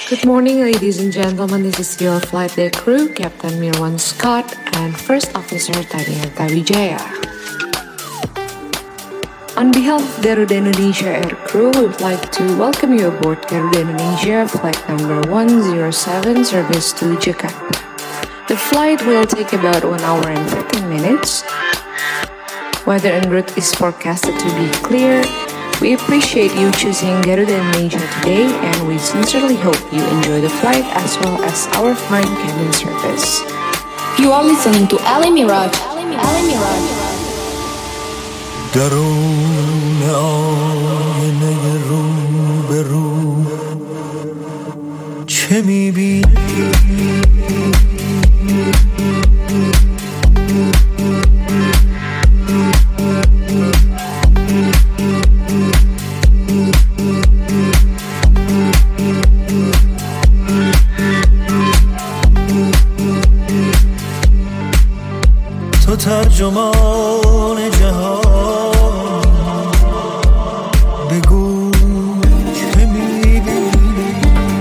Good morning, ladies and gentlemen. This is your flight deck crew, Captain Mirwan Scott and First Officer Taniata Wijaya. On behalf of Garuda Indonesia Air Crew, we would like to welcome you aboard Garuda Indonesia flight number 107, service to Jakarta. The flight will take about 1 hour and 15 minutes. Weather en route is forecasted to be clear. We appreciate you choosing Garuda Indonesia today, and we sincerely hope you enjoy the flight as well as our fine cabin service. You are listening to Ali Miraj. Ali Miraj. درون آینه رو به رو چه می‌بینی؟ تو ترجمان جهان بگو چه می‌بینی؟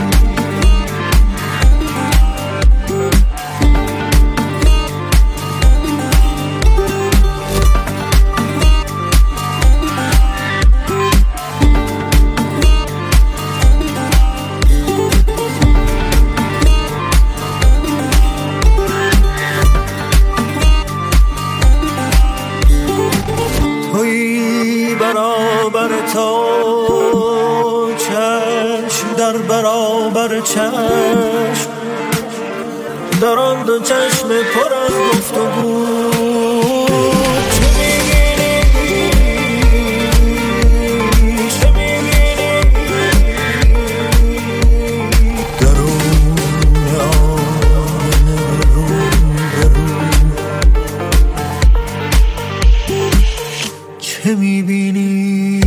تویی برابر تا چشم در برابر چشم در آن دو چشم پر از گفتگو چه می‌بینی؟ چه می‌بینی؟ درون آینه رو به رو چه می‌بینی؟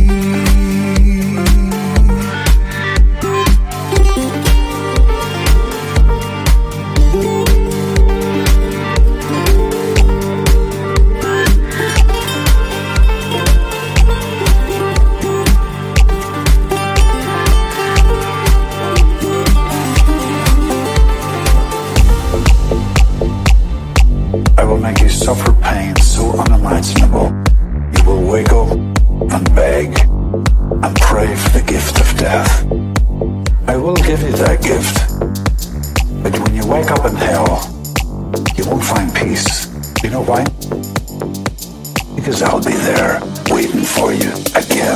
I will make you suffer pain so unimaginable. You will wake up and beg and pray for the gift of death. I will give you that gift. But when you wake up in hell, you won't find peace. You know why? Because I'll be there waiting for you again.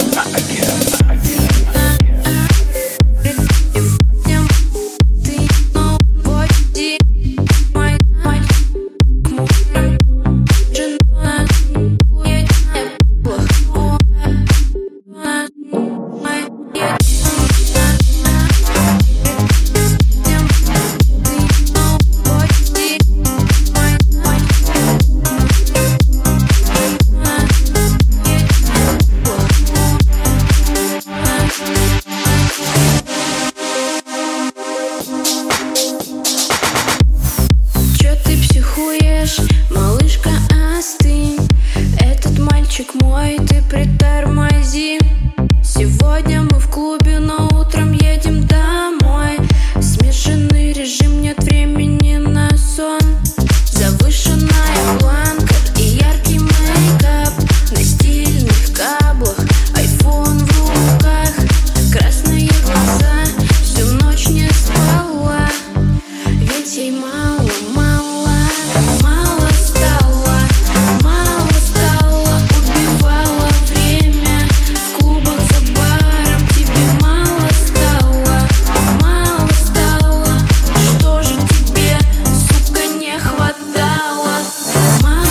Малышка, остынь. Этот мальчик мой, ты притормози. Сегодня мы в клубе, но утром едем домой. Смешанный режим, нет времени на сон. Завышенная планка и яркий мейкап на стильных каблах, айфон в руках. Красные глаза, всю ночь не спала. Ведь ей мало стало, убивала время в клубах за баром. Тебе мало стало, что же тебе, сука, не хватало? Мало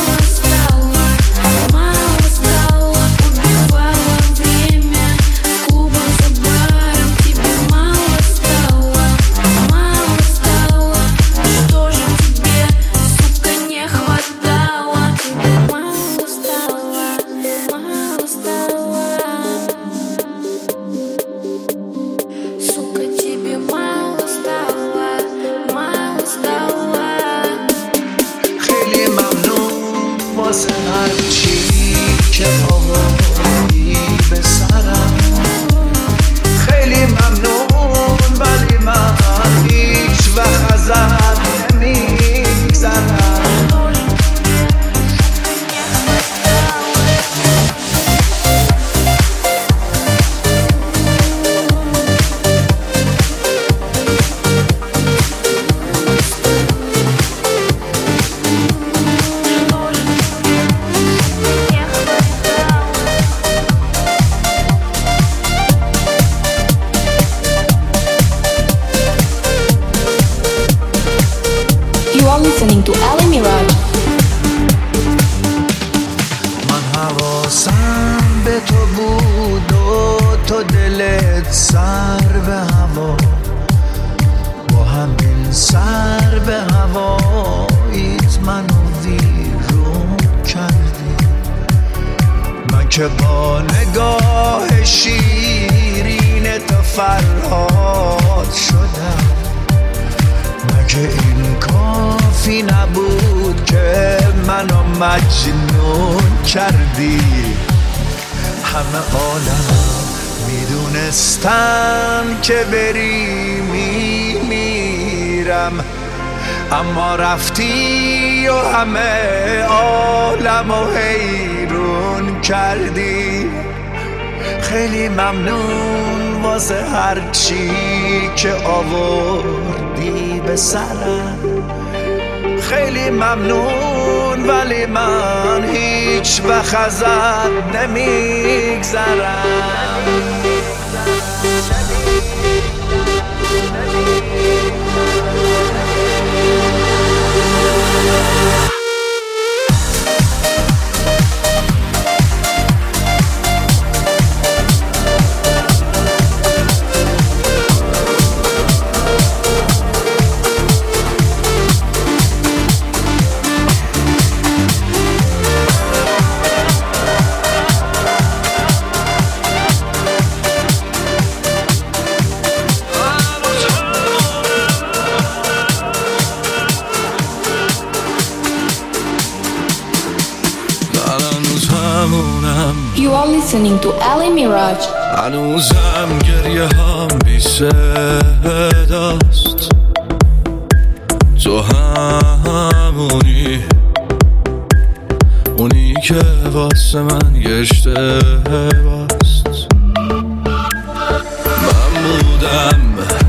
به تو بود و تو دلت سر به هوا، با همین سر به هواییت منو ویرون کردی. من که با نگاه شیرین تو فرهاد شدم، مگه این کافی نبود که منو مجنون کردی. همه عالم میدونستن که بری میمیرم، اما رفتی و همه عالمو حیرون کردی. خیلی ممنون واسه هرچی که آوردی به سرم، خیلی ممنون ولی من هیچ وقت ازت نمیگذرم. You are listening to Ali Miraj. هنوزم گریه هم بی صداست، تو همونی اونی که واسه من گشته باست. من بودم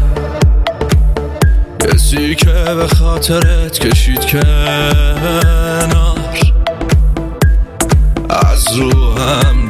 کسی که به خاطرت کشید کنار، از رو حمد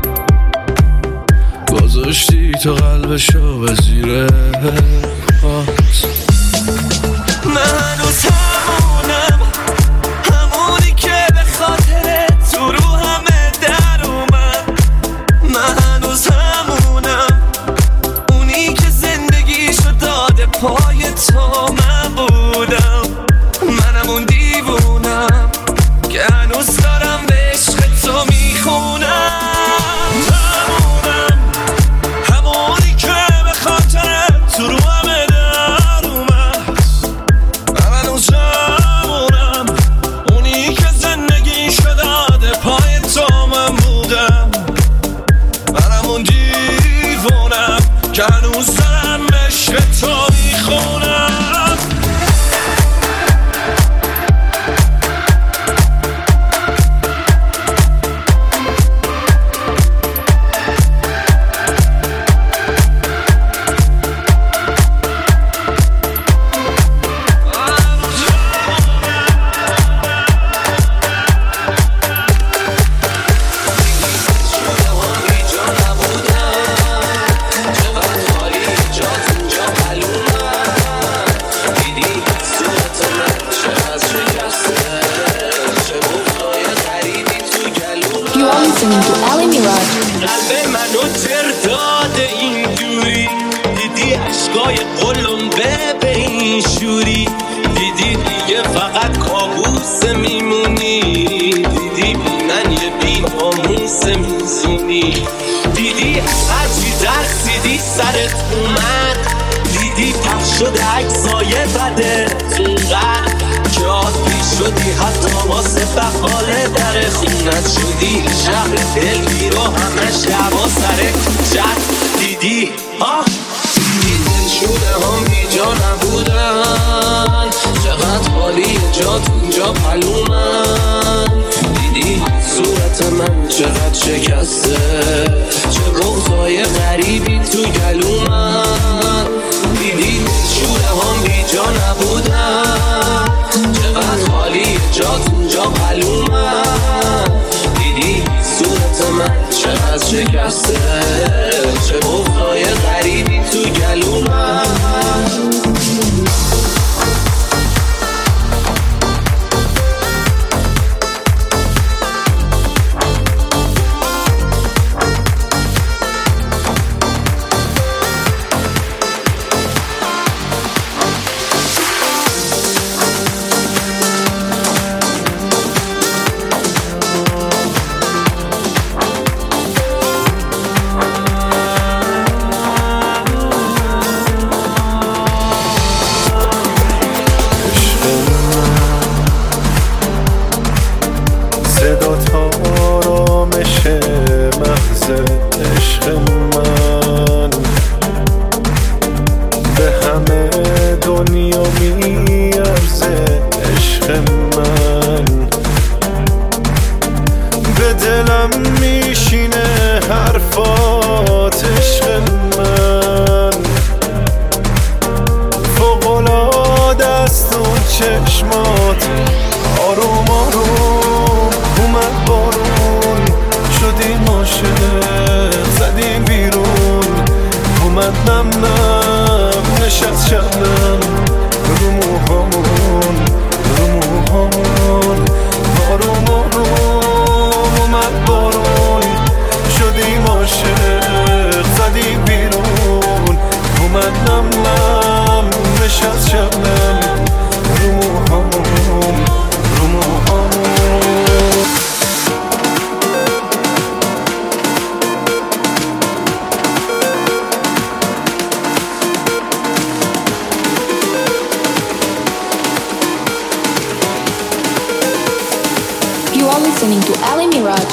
گذاشتی تو قلبشو به زیر پات. من هنوز همونم، همونی که به خاطرت تو رو همه در اومد. من هنوز همونم، اونی که زندگیشو داده پای تو. من بودم، منم اون دیوونم که هنوز دارم به عشق تو میخونم. همونم، همونی که به خاطرت تو رو همه در اومد. من هنوز همونم، اونی که زندگیشو داده پای تو. من بودم، منم اون دیوونم که هنوز دارم به عشق تو میخونم. قلب منو تر داده اینجوری، دیدی عشقای قلمبه به این شوری، دیدی دیگه فقط کابوس میمونی، دیدی بی من یه بی ناموس میزونی، دیدی هرچی درخسیدی سرت اومد، دیدی پخش شده عکسای بدت اونقدر که عادی شدی، حتی واسه بقاله در خونت شدی شهر دلگیر و همه شبا سر کوچت. دیدی دلشونه هم بی جا نبودن، چقدر حالی جات اونجا پلومن. دیدی صورت من چقدر شکسته، چه بغضای غریبی تو گلومن. دیدی دلشونه هم بی جا نبودن، چقدر حالی جات اونجا پلومن. دیدی صورت من چقدر شکسته، چه بغضای غریبی تو گلومن. نشست شبنم رو موهامون بارون اومد بارون شدیم عاشق زدیم بیرون اومد نم نشست شبنم رو موهامون You are listening to Ali Miraj.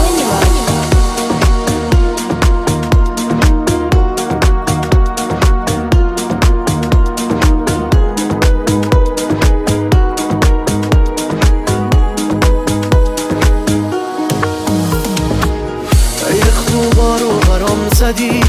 ای خوبا رو برام زدی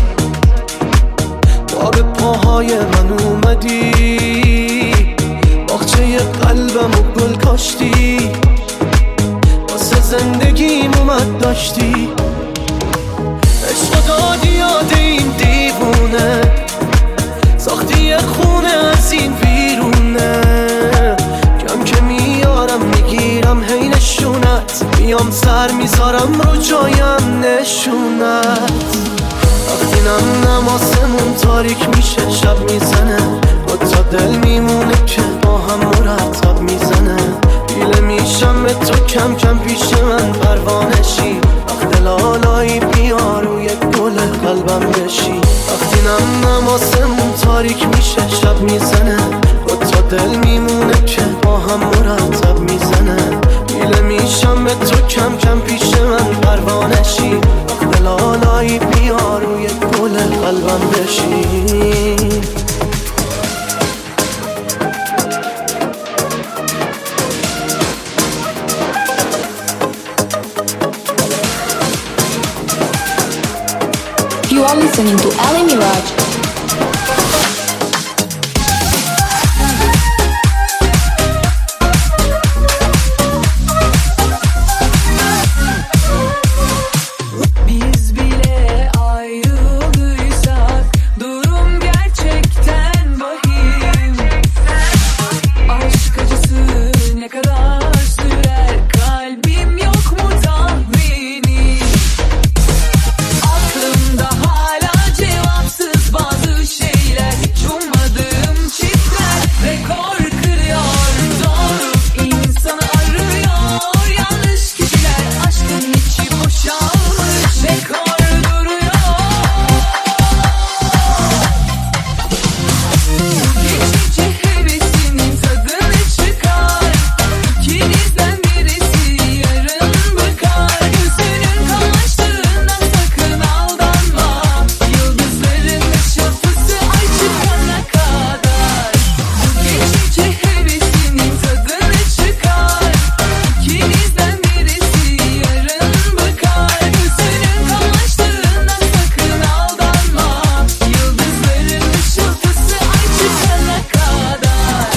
با به پاهای من اومدی باغچه قلبم و گل کاشتی واسه زندگیم اومد داشتی عشق دادی یاد این دیوونه ساختی یه خونه از این بیرونه کم که میارم میگیرم هی نشونت میام سر میذارم رو جایم نشونت وقتی نم آسمون تاریک میشه شب میزنه با تا دل میمونه که با هم مرتب میزنه دیله میشم به تو کم کم پیش من پروانشی وقت لالایی بیا روی گل قلبم بشی وقتی نم آسمون تاریک میشه شب میزنه با تا دل میمونه که با هم مرتب میزنه دیله میشم به تو کم کم پیش من پروانشی وقت لالایی بیا روی گل قلبم بشی You are listening to Ali Miraj. Biz bile ayrıldıysak durum gerçekten vahim. Aşk acısı ne kadar sürer kalbim yok mu tahmini. Aklımda hala cevapsız bazı şeyler hiç ummadığım çiftler rekor kırıyor doğru insanı arıyor yanlış kişiler aşkın içi boşalmış rekor duruyor geçici hevesinin tadını çıkar ikinizden birisi yarın bıkar gözünün kamaştığına sakın aldanma yıldızların ışıltısı ay çıkana kadar geçici hevesinin tadını çıkar ikinizden birisi yarın bıkar gözünün kamaştığına sakın aldanma yıldızların ışıltısı ay çıkana kadar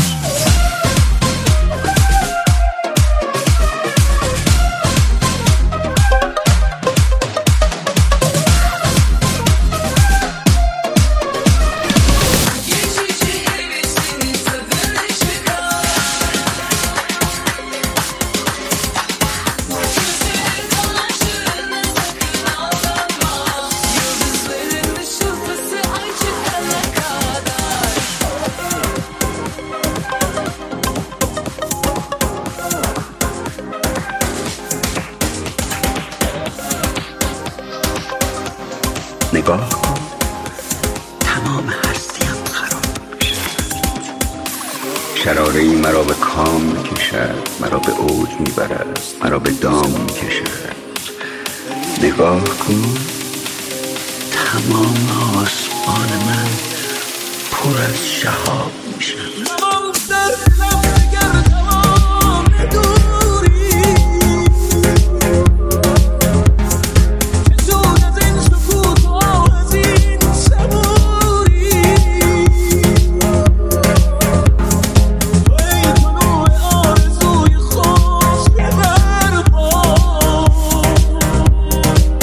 geçici hevesinin tadını çıkar gözünün kamaştığına sakın aldanma yıldızların ışıltısı ay çıkana kadar نگاه کن تمام هستیم خراب میشه شراره‌ای مرا به کام میکشد مرا به اوج میبرد مرا به دام میکشد نگاه کن تمام آسمان من پر از شهاب میشه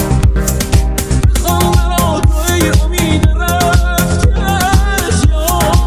امید رفت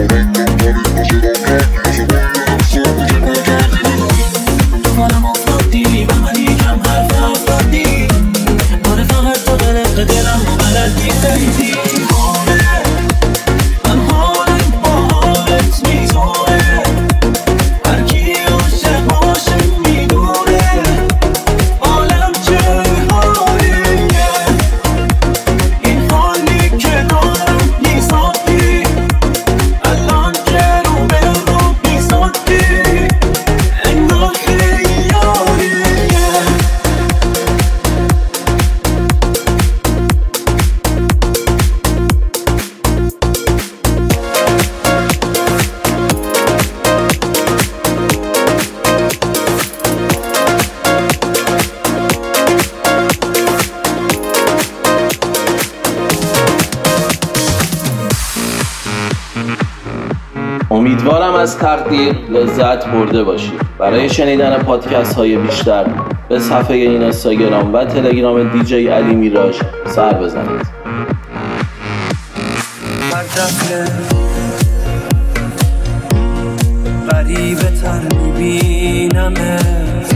امیدوارم از تقدیر لذت برده باشید. برای شنیدن پادکست های بیشتر به صفحه این اینستاگرام و تلگرام دیجی علی میراج سر بزنید. هر دفعه غریبه تر میبینمت،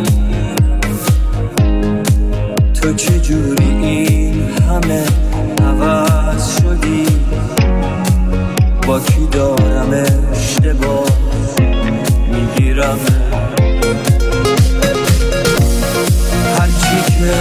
تو چجوری این همه عوض شدی؟ با کی دارم اشتباه میگیرم؟ هرچی که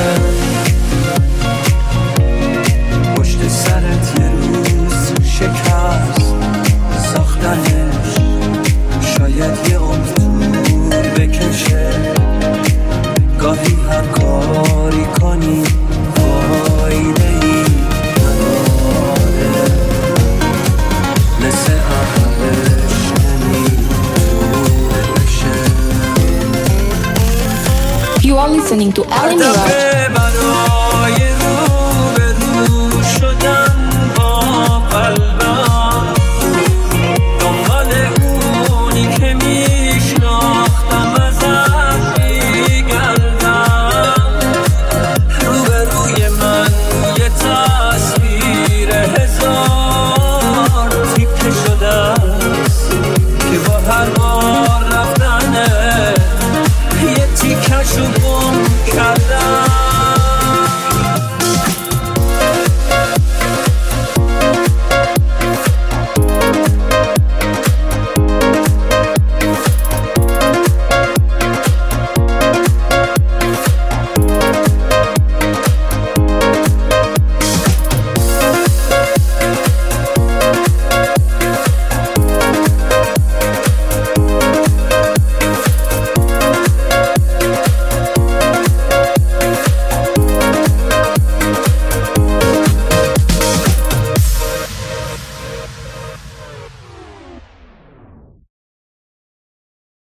پشت سرت یه روز شکست ساختنش، شاید یه عمر طول بکشه. گاهی هر کاری کنی فایده ای نداره، مثل اولش نمیتونه بشه. You are listening to Ali Miraj.